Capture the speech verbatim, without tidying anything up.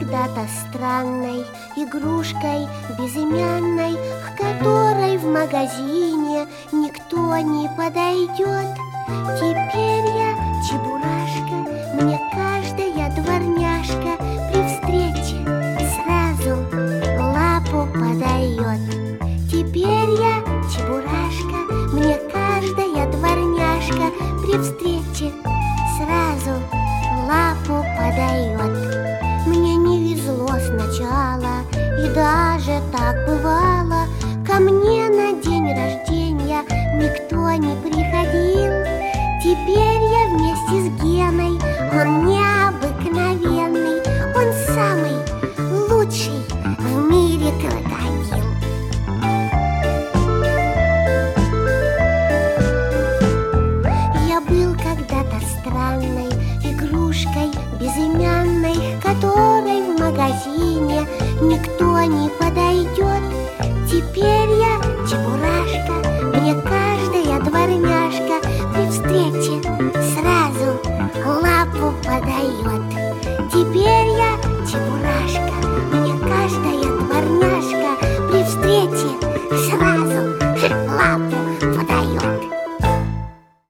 когда-то странной игрушкой безымянной, к которой в магазине никто не подойдет. Теперь я чебурашка, мне каждая дворняжка при встрече сразу лапу подает. Теперь я чебурашка, мне каждая дворняжка при встрече сразу лапу подает. Мне не везло сначала, и даже так бывало. Ко мне на день рождения никто не приходил. Теперь я вместе с Геной, он необыкновенный, он самый лучший в мире крокодил. Я был когда-то странной игрушкой безымянной, к которой в магазине никто не подойдет. Теперь я чебурашка, мне каждая дворняжка при встрече сразу лапу подает.